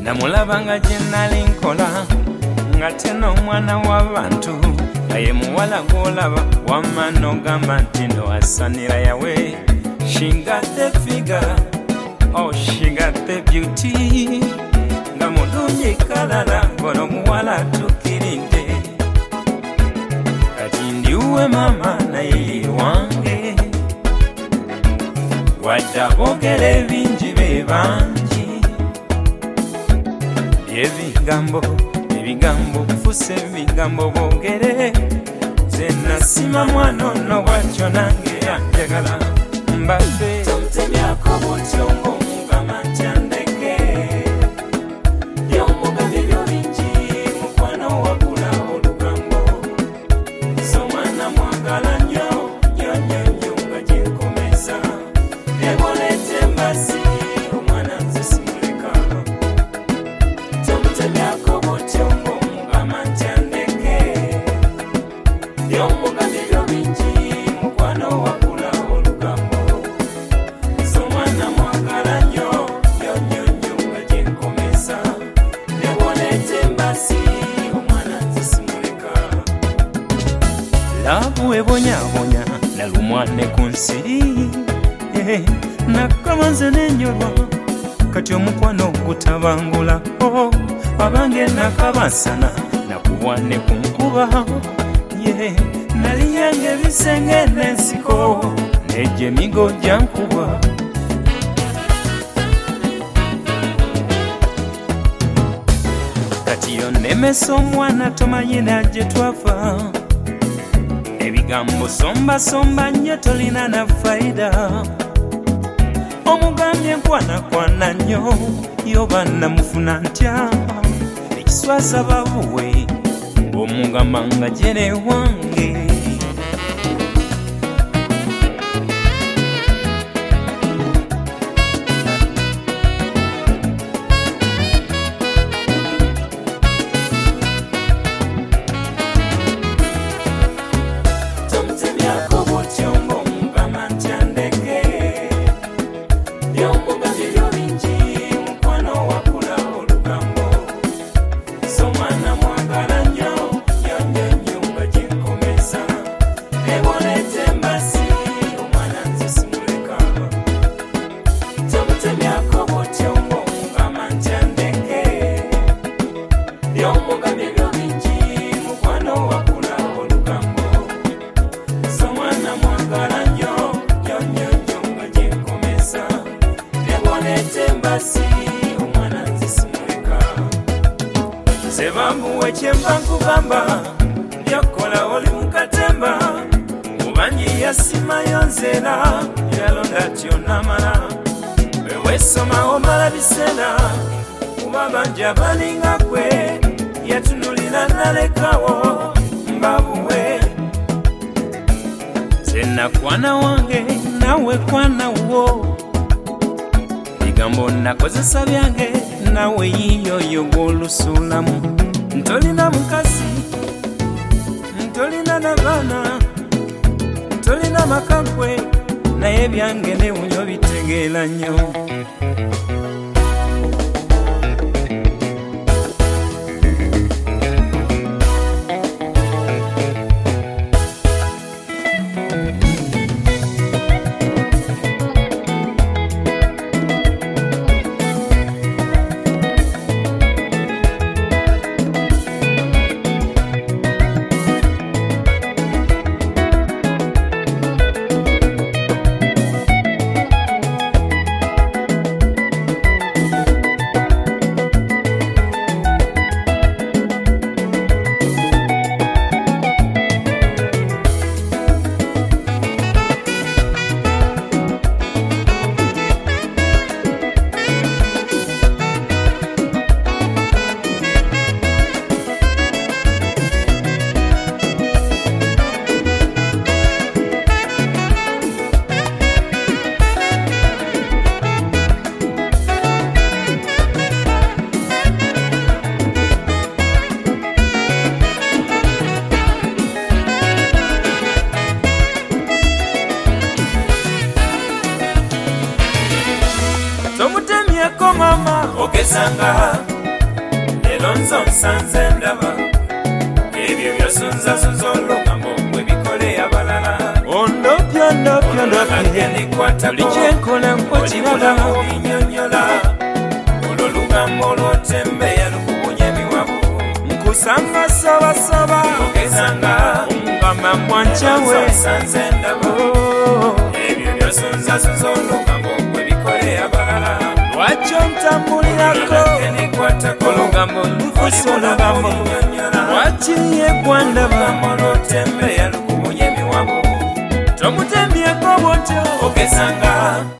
namulabanga gye nali nkola nga teno omwana w'abantu aye muwala gw'olaba wamma n'ogamba nti no asanira yawe. She got the figure, oh she got the beauty, nga mulungi kalala kono muwala atukiridde. Kati ndiwe mama naye wange, wadde aboogera ebingi be bangi, ebigambo bifuse ebigambo boogere, nze nasima mwana ono bwatyo nange yanjagala mbadde. Tomutemyako bwotyo ng'omugamba nti andeke, by'omugambye byo bingi mukwano wabula olugambo, so mwana mwagala nnyo nnyo nnyo nnyo nga gye nkomeza, eboleete embasi omwana nze simuleka. Tomutemyako bwotyo ng'omugamba nti andeke, by'omugambye byo bingi mukwano wabula olugambo, so mwana mwagala nnyo nnyo nnyo nnyo nga gye nkomeza, eboleete embasi omwana nze simuleka. Laavu ebonyabonya nalumwa ne ku nsi, nakama nze n'ennyolwa kati omukwano gutabangula. Abange nakabansana nakubwa ne ku nkuba, nali yange ebisenge n'ensiko nejje emigo gyankuba. Kati yo nemesa omwana tomanyi najje twafa, ebigambo somba nnyo tolina na faida, omugambye nkwanakwana nnyo yoba namufuna ntya, ekiswaza babuwe omugamba nga jere wange. Tomutemyako bwotyo ng'omugamba nti andeke, by'omugambye byo bingi mukwano wabula olugambo, so mwana mwagala nnyo nnyo nnyo nnyo nga gye nkomeza, eboleete embasi omwana nze simuleka. Tomutemyako bwotyo ng'omugamba nti andeke, by'omugambye byo bingi mukwano wabula olugambo, so mwana mwagala nnyo nnyo nnyo nnyo nga gye nkomeza, eboleete embasi omwana nze simuleka. Nze bamuwe kyemba nkugamba, byakola oli mu katemba, mubanyi yasimayo nzeera yalonda tyonamala, weweesoma omala biseera, kuba bangi abalinga gwe yatunulira nalekawo mbabuwe. Nze nakwana wange nawe kwana wo, bigambo nakozesa byange nawe yiyoyo gw'olusulamu. Ntolina mukazi, ntolina n'abaana, ntolina maka gwe, naye byange newuyo bitegeera nnyo. Tomutemyeko mama ogezanga Elonzo nsanze ndaba ebyo byosunzasunza olugambo bwe bikole abalala ondopya buli kyenkola nkokiraba binyonyola olwo lugambo lwotembeya lukubunya emiwabu nkusanga sabasaba ogezanga ngamba mwancawe nsanze ndaba ebyo byosunzasunza olugambo bwe bikole abalala lwaki ontambulirako olugambo lufusa olugambo lwaki yegwandaba tomutembyeko bwotyo ogezanga